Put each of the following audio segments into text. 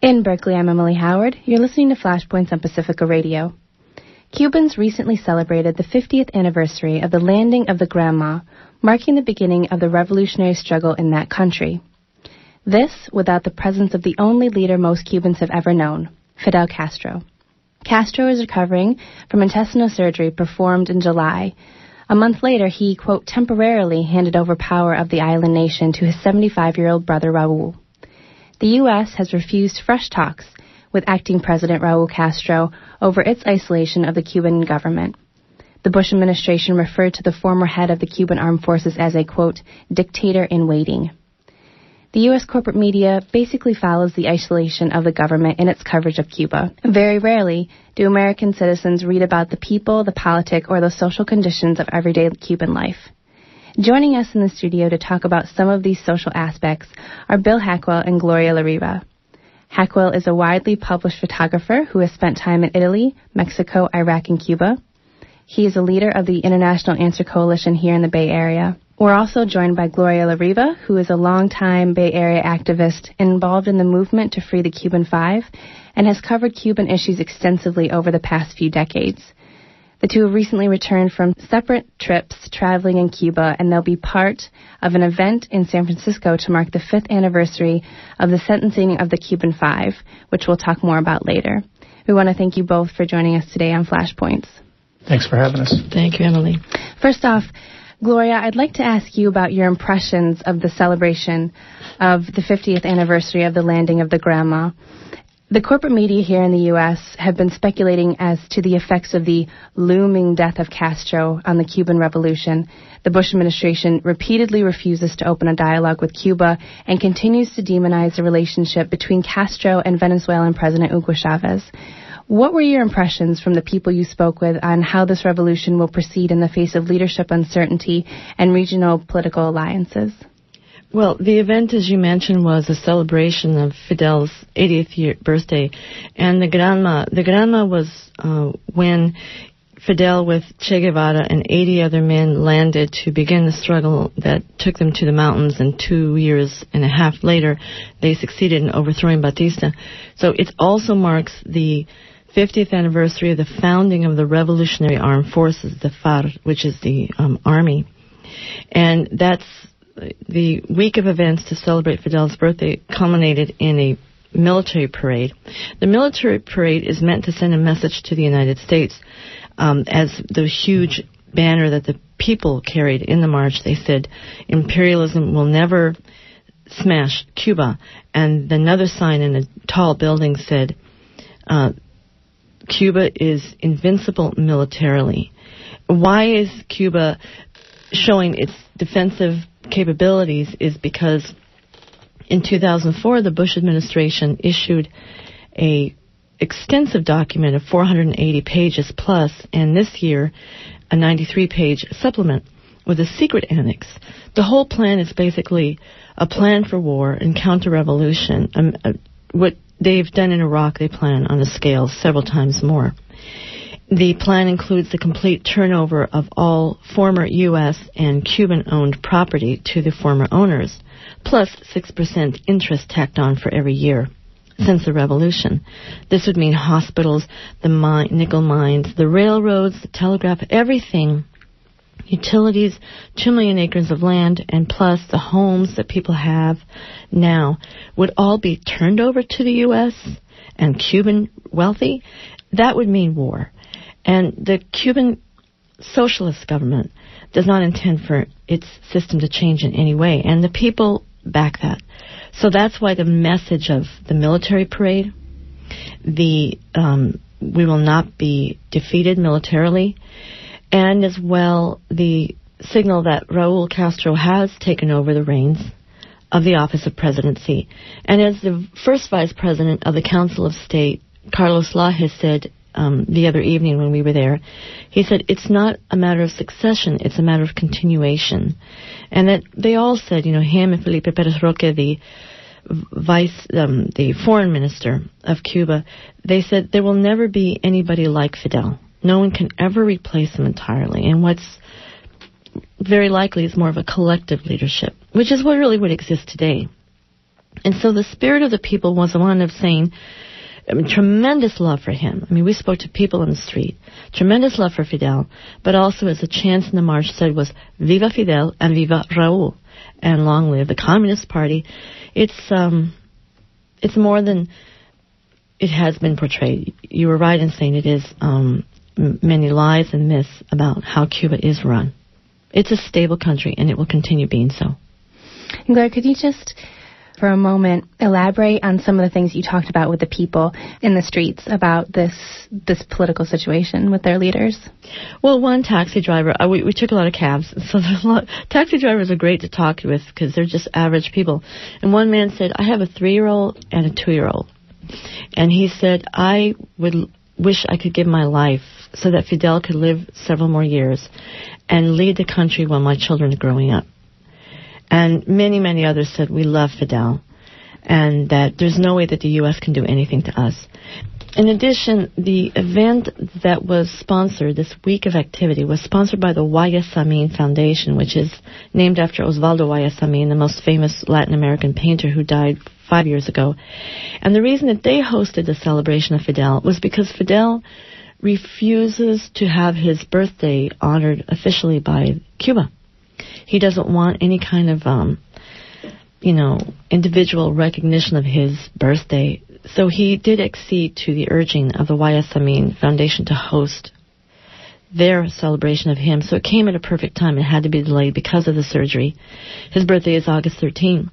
In Berkeley, I'm Emily Howard. You're listening to Flashpoints on Pacifica Radio. Cubans recently celebrated the 50th anniversary of the landing of the Granma, marking the beginning of the revolutionary struggle in that country. This without the presence of the only leader most Cubans have ever known, Fidel Castro. Castro is recovering from intestinal surgery performed in July. A month later, he, quote, temporarily handed over power of the island nation to his 75-year-old brother Raul. The U.S. has refused fresh talks with acting President Raul Castro over its isolation of the Cuban government. The Bush administration referred to the former head of the Cuban armed forces as a, quote, dictator in waiting. The U.S. corporate media basically follows the isolation of the government in its coverage of Cuba. Very rarely do American citizens read about the people, the politic, or the social conditions of everyday Cuban life. Joining us in the studio to talk about some of these social aspects are Bill Hackwell and Gloria La Riva. Hackwell is a widely published photographer who has spent time in Italy, Mexico, Iraq, and Cuba. He is a leader of the International Answer Coalition here in the Bay Area. We're also joined by Gloria La Riva, who is a longtime Bay Area activist involved in the movement to free the Cuban Five and has covered Cuban issues extensively over the past few decades. The two have recently returned from separate trips traveling in Cuba, and they'll be part of an event in San Francisco to mark the 5th anniversary of the sentencing of the Cuban Five, which we'll talk more about later. We want to thank you both for joining us today on Flashpoints. Thanks for having us. Thank you, Emily. First off, Gloria, I'd like to ask you about your impressions of the celebration of the 50th anniversary of the landing of the Granma. The corporate media here in the U.S. have been speculating as to the effects of the looming death of Castro on the Cuban Revolution. The Bush administration repeatedly refuses to open a dialogue with Cuba and continues to demonize the relationship between Castro and Venezuelan President Hugo Chavez. What were your impressions from the people you spoke with on how this revolution will proceed in the face of leadership uncertainty and regional political alliances? Well, the event, as you mentioned, was a celebration of Fidel's 80th birthday. And the Granma was when Fidel with Che Guevara and 80 other men landed to begin the struggle that took them to the mountains, and 2 years and a half later, they succeeded in overthrowing Batista. So it also marks the 50th anniversary of the founding of the Revolutionary Armed Forces, the FARC, which is the army. And that's the week of events to celebrate Fidel's birthday culminated in a military parade. The military parade is meant to send a message to the United States. As the huge banner that the people carried in the march, they said, imperialism will never smash Cuba. And another sign in a tall building said, Cuba is invincible militarily. Why is Cuba showing its defensive capabilities is because in 2004, the Bush administration issued a extensive document of 480 pages plus, and this year, a 93-page supplement with a secret annex. The whole plan is basically a plan for war and counter-revolution. What they've done in Iraq, they plan on a scale several times more. The plan includes the complete turnover of all former U.S. and Cuban-owned property to the former owners, plus 6% interest tacked on for every year since the revolution. This would mean hospitals, the nickel mines, the railroads, the telegraph, everything, utilities, 2 million acres of land, and plus the homes that people have now would all be turned over to the U.S. and Cuban wealthy. That would mean war. And the Cuban socialist government does not intend for its system to change in any way, and the people back that. So that's why the message of the military parade, we will not be defeated militarily, and as well the signal that Raul Castro has taken over the reins of the office of presidency. And as the first vice president of the Council of State, Carlos Lajes, said the other evening when we were there, he said it's not a matter of succession, it's a matter of continuation. And that they all said, him and Felipe Perez Roque, the foreign minister of Cuba, they said there will never be anybody like Fidel. No one can ever replace him entirely. And what's very likely is more of a collective leadership, which is what really would exist today. And so the spirit of the people was the one of saying, tremendous love for him. I mean, we spoke to people on the street. Tremendous love for Fidel, but also, as the chants in the march said, was Viva Fidel and Viva Raúl, and long live the Communist Party. It's more than it has been portrayed. You were right in saying it is many lies and myths about how Cuba is run. It's a stable country, and it will continue being so. Gloria, could you just, for a moment, elaborate on some of the things you talked about with the people in the streets about this political situation with their leaders? Well, one taxi driver, we took a lot of cabs, so taxi drivers are great to talk with because they're just average people. And one man said, I have a 3-year-old and a 2-year-old. And he said, I would wish I could give my life so that Fidel could live several more years and lead the country while my children are growing up. And many, many others said, we love Fidel, and that there's no way that the U.S. can do anything to us. In addition, the event that was sponsored, this week of activity, was sponsored by the Guayasamín Foundation, which is named after Osvaldo Guayasamín, the most famous Latin American painter who died 5 years ago. And the reason that they hosted the celebration of Fidel was because Fidel refuses to have his birthday honored officially by Cuba. He doesn't want any kind of, individual recognition of his birthday. So he did accede to the urging of the Guayasamín Foundation to host their celebration of him. So it came at a perfect time. It had to be delayed because of the surgery. His birthday is August 13.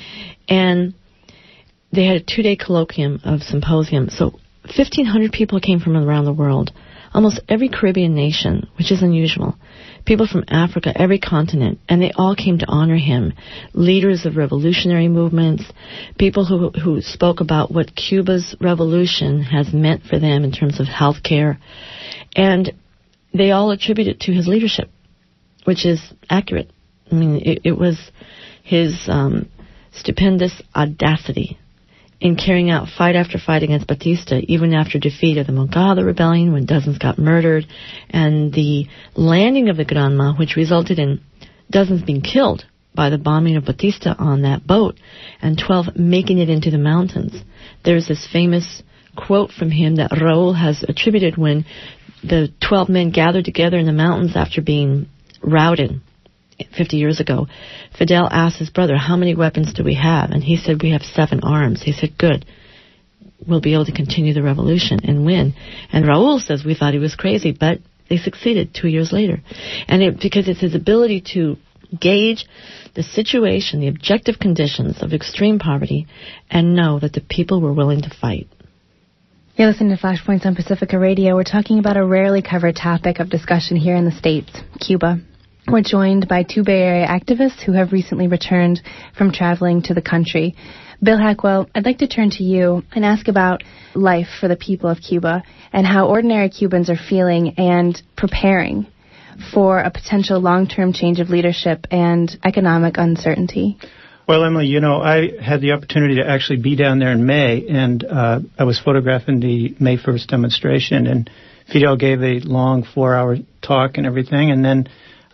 And they had a 2-day colloquium of symposium. So 1,500 people came from around the world. Almost every Caribbean nation, which is unusual. People from Africa, every continent, and they all came to honor him. Leaders of revolutionary movements, people who spoke about what Cuba's revolution has meant for them in terms of health care. And they all attribute it to his leadership, which is accurate. I mean, it was his stupendous audacity in carrying out fight after fight against Batista, even after defeat of the Moncada Rebellion, when dozens got murdered, and the landing of the Granma, which resulted in dozens being killed by the bombing of Batista on that boat, and 12 making it into the mountains. There's this famous quote from him that Raúl has attributed when the 12 men gathered together in the mountains after being routed 50 years ago. Fidel asked his brother, how many weapons do we have? And he said, we have 7 arms. He said, good. We'll be able to continue the revolution and win. And Raúl says, we thought he was crazy, but they succeeded 2 years later. And because it's his ability to gauge the situation, the objective conditions of extreme poverty, and know that the people were willing to fight. You're listening to Flashpoints on Pacifica Radio. We're talking about a rarely covered topic of discussion here in the States, Cuba. We're joined by 2 Bay Area activists who have recently returned from traveling to the country. Bill Hackwell, I'd like to turn to you and ask about life for the people of Cuba and how ordinary Cubans are feeling and preparing for a potential long-term change of leadership and economic uncertainty. Well, Emily, I had the opportunity to actually be down there in May, and I was photographing the May 1st demonstration, and Fidel gave a long 4-hour talk and everything, and then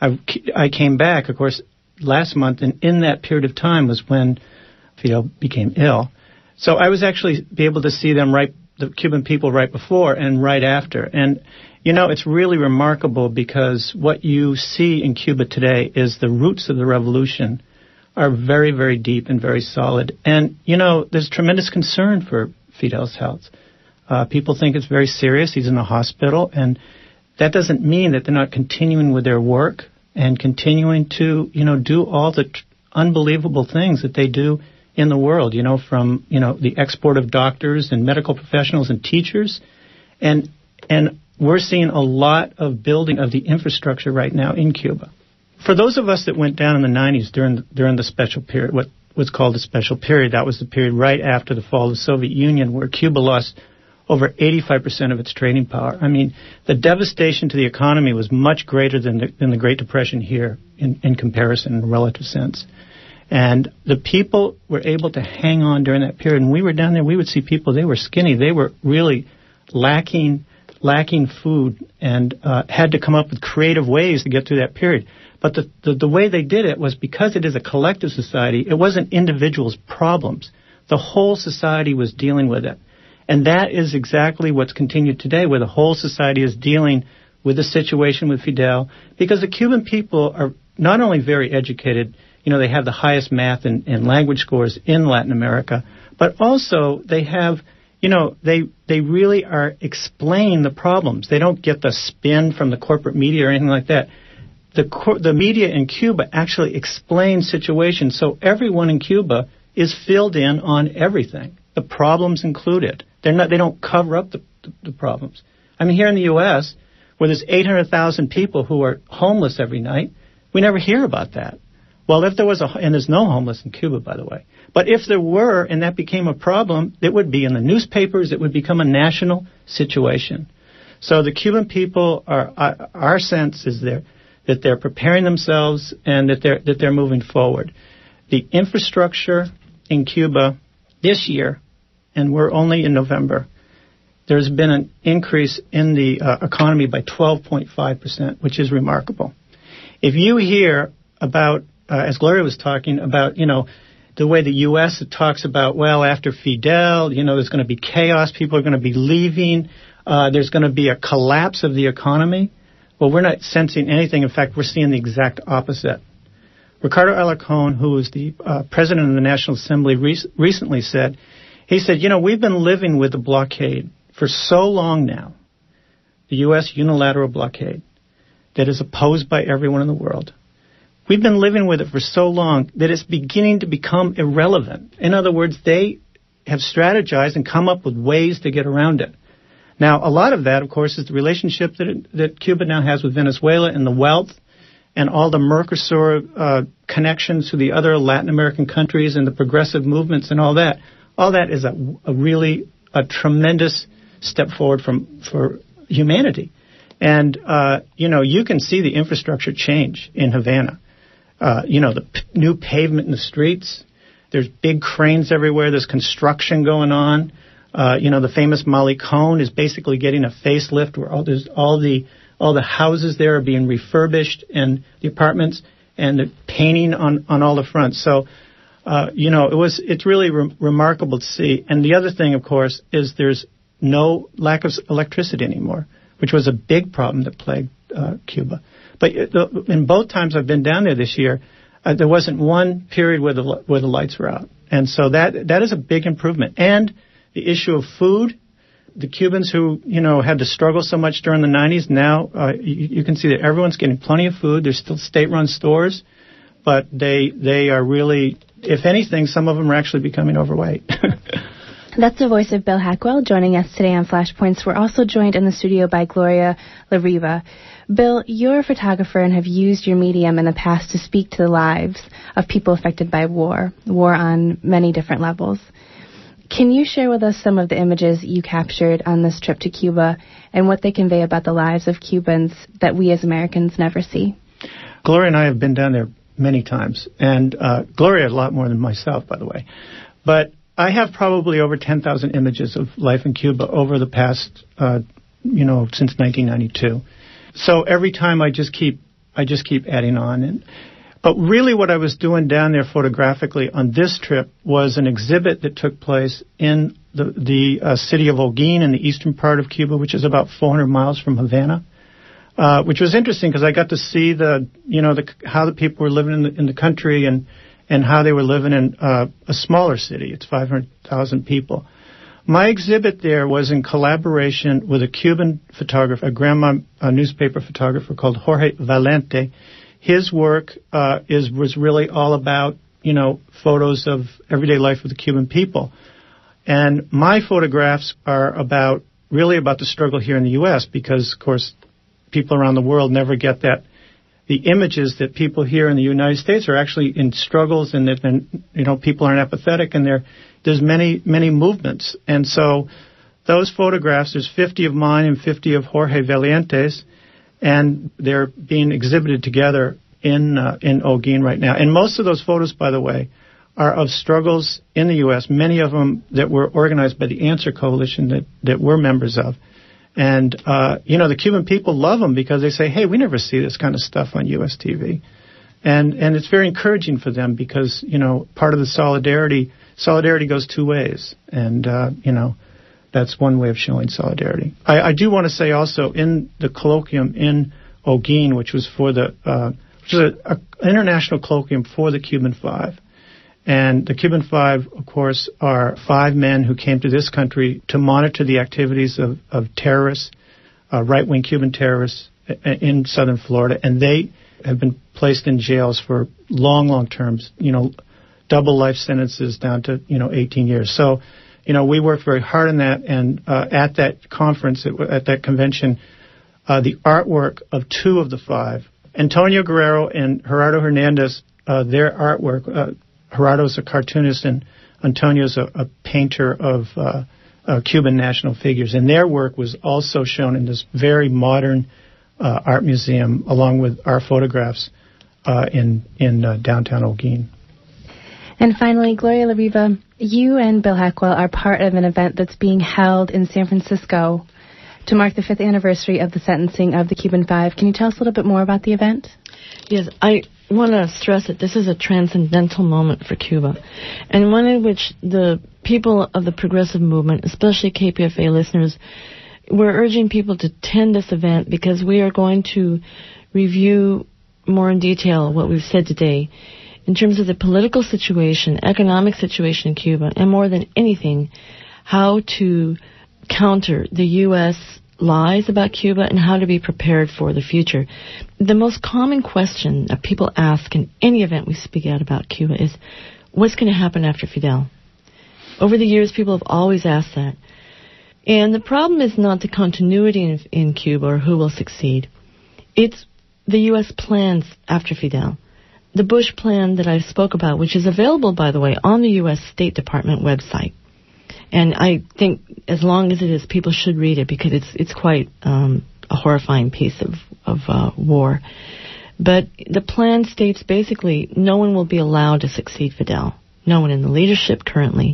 I came back, of course, last month, and in that period of time was when Fidel became ill. So I was actually able to see them the Cuban people right before and right after. And, it's really remarkable because what you see in Cuba today is the roots of the revolution are very, very deep and very solid. And, there's tremendous concern for Fidel's health. People think it's very serious. He's in a hospital, and that doesn't mean that they're not continuing with their work and continuing to, do all the unbelievable things that they do in the world, from, the export of doctors and medical professionals and teachers. And we're seeing a lot of building of the infrastructure right now in Cuba. For those of us that went down in the 90s during the special period, what was called the special period, that was the period right after the fall of the Soviet Union where Cuba lost over 85% of its trading power. I mean, the devastation to the economy was much greater than the Great Depression here in comparison, in a relative sense. And the people were able to hang on during that period. And we were down there, we would see people, they were skinny. They were really lacking food and had to come up with creative ways to get through that period. But the way they did it was because it is a collective society, it wasn't individuals' problems. The whole society was dealing with it. And that is exactly what's continued today, where the whole society is dealing with the situation with Fidel, because the Cuban people are not only very educated, they have the highest math and language scores in Latin America, but also they have, they really are explaining the problems. They don't get the spin from the corporate media or anything like that. The media in Cuba actually explains situations, so everyone in Cuba is filled in on everything, the problems included. They don't cover up the problems. I mean, here in the U.S., where there's 800,000 people who are homeless every night, we never hear about that. Well, if there was and there's no homeless in Cuba, by the way, but if there were and that became a problem, it would be in the newspapers, it would become a national situation. So the Cuban people our sense is that they're preparing themselves and that they're moving forward. The infrastructure in Cuba this year, and we're only in November, there's been an increase in the economy by 12.5%, which is remarkable. If you hear about, as Gloria was talking about, the way the U.S. talks about, well, after Fidel, there's going to be chaos, people are going to be leaving, there's going to be a collapse of the economy. Well, we're not sensing anything. In fact, we're seeing the exact opposite. Ricardo Alarcón, who was the president of the National Assembly, recently said, we've been living with the blockade for so long now, the U.S. unilateral blockade that is opposed by everyone in the world. We've been living with it for so long that it's beginning to become irrelevant. In other words, they have strategized and come up with ways to get around it. Now, a lot of that, of course, is the relationship that Cuba now has with Venezuela and the wealth and all the Mercosur connections to the other Latin American countries and the progressive movements and all that. All that is a really tremendous step forward for humanity. And, you can see the infrastructure change in Havana. The new pavement in the streets. There's big cranes everywhere. There's construction going on. The famous Malecón is basically getting a facelift where all the houses there are being refurbished and the apartments and the painting on all the fronts. So, it's really remarkable to see. And the other thing, of course, is there's no lack of electricity anymore, which was a big problem that plagued Cuba. But in both times I've been down there this year, there wasn't one period where the lights were out. And so that is a big improvement. And the issue of food, the Cubans who, had to struggle so much during the 90s, now you can see that everyone's getting plenty of food. There's still state-run stores, but they are really, if anything, some of them are actually becoming overweight. That's the voice of Bill Hackwell joining us today on Flashpoints. We're also joined in the studio by Gloria La Riva. Bill, you're a photographer and have used your medium in the past to speak to the lives of people affected by war on many different levels. Can you share with us some of the images you captured on this trip to Cuba and what they convey about the lives of Cubans that we as Americans never see? Gloria and I have been down there many times, and Gloria a lot more than myself, by the way. But I have probably over 10,000 images of life in Cuba over the past, since 1992. So every time I just keep adding on. But really what I was doing down there photographically on this trip was an exhibit that took place in the city of Holguin in the eastern part of Cuba, which is about 400 miles from Havana, which was interesting because I got to see how the people were living in the country and how they were living in a smaller city. It's 500,000 people. My exhibit there was in collaboration with a Cuban photographer, a newspaper photographer called Jorge Valente. His work was really all about, photos of everyday life of the Cuban people. And my photographs are really about the struggle here in the U.S. because, of course, people around the world never get that. The images that people here in the United States are actually in struggles and people aren't apathetic and there's many, many movements. And so those photographs, there's 50 of mine and 50 of Jorge Valente's, and they're being exhibited together in Holguin right now. And most of those photos, by the way, are of struggles in the U.S., many of them that were organized by the Answer Coalition that we're members of. And, the Cuban people love them because they say, hey, we never see this kind of stuff on U.S. TV. And it's very encouraging for them because, part of the solidarity goes two ways. And, that's one way of showing solidarity. I do want to say also in the colloquium in Holguín, which was for an international colloquium for the Cuban Five. And the Cuban Five, of course, are 5 men who came to this country to monitor the activities of terrorists, right-wing Cuban terrorists in southern Florida. And they have been placed in jails for long, long terms, double life sentences down to, 18 years. So, we worked very hard on that. And at that conference, at that convention, the artwork of 2 of the 5, Antonio Guerrero and Gerardo Hernandez, their artwork, Gerardo's a cartoonist and Antonio's a painter of Cuban national figures. And their work was also shown in this very modern art museum, along with our photographs in downtown Holguín. And finally, Gloria La Riva, you and Bill Hackwell are part of an event that's being held in San Francisco to mark the 5th anniversary of the sentencing of the Cuban Five. Can you tell us a little bit more about the event? Yes, I want to stress that this is a transcendental moment for Cuba, and one in which the people of the progressive movement, especially KPFA listeners, we're urging people to attend this event because we are going to review more in detail what we've said today in terms of the political situation, economic situation in Cuba, and more than anything, how to counter the U.S. lies about Cuba and how to be prepared for the future. The most common question that people ask in any event we speak out about Cuba is, what's going to happen after Fidel? Over the years, people have always asked that. And the problem is not the continuity in Cuba or who will succeed. It's the U.S. plans after Fidel. The Bush plan that I spoke about, which is available, by the way, on the U.S. State Department website. And I think as long as it is, people should read it because it's quite a horrifying piece of war. But the plan states basically no one will be allowed to succeed Fidel. No one in the leadership currently.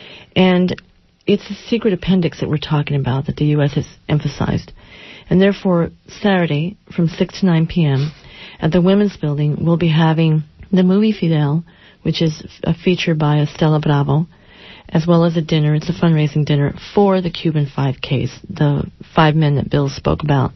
And it's a secret appendix that we're talking about that the U.S. has emphasized. And therefore, Saturday from 6 to 9 p.m. at the Women's Building, we'll be having the movie Fidel, which is a feature by Estela Bravo, as well as a dinner. It's a fundraising dinner for the Cuban Five case, the 5 men that Bill spoke about.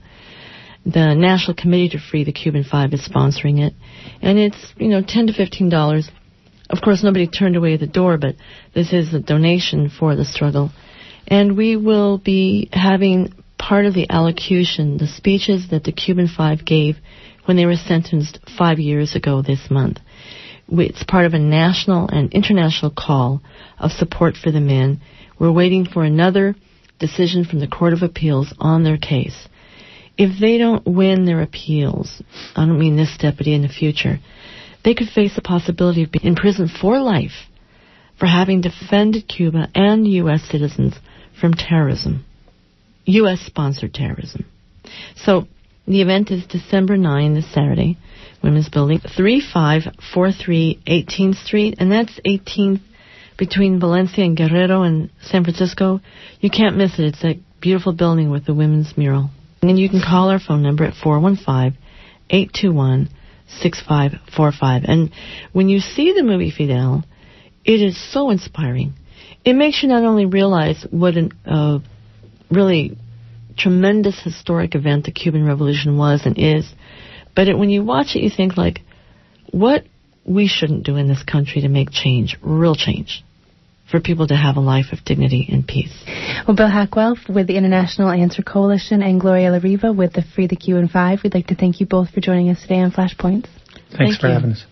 The National Committee to Free the Cuban Five is sponsoring it. And it's, $10 to $15. Of course, nobody turned away the door, but this is a donation for the struggle. And we will be having part of the allocution, the speeches that the Cuban Five gave when they were sentenced 5 years ago this month. It's part of a national and international call of support for the men. We're waiting for another decision from the Court of Appeals on their case. If they don't win their appeals, I don't mean this deputy, in the future, they could face the possibility of being in prison for life for having defended Cuba and U.S. citizens from terrorism, U.S.-sponsored terrorism. So the event is December 9, this Saturday, Women's Building, 3543 18th Street, and that's 18th between Valencia and Guerrero and San Francisco. You can't miss it. It's a beautiful building with the women's mural. And you can call our phone number at 415-821-6545. And when you see the movie Fidel, it is so inspiring. It makes you not only realize what a really tremendous historic event the Cuban Revolution was and is, but when you watch it, you think, what we shouldn't do in this country to make change, real change, for people to have a life of dignity and peace. Well, Bill Hackwell with the International Answer Coalition and Gloria La Riva with the Free the Cuban Five, we'd like to thank you both for joining us today on Flashpoints. Thanks for having us.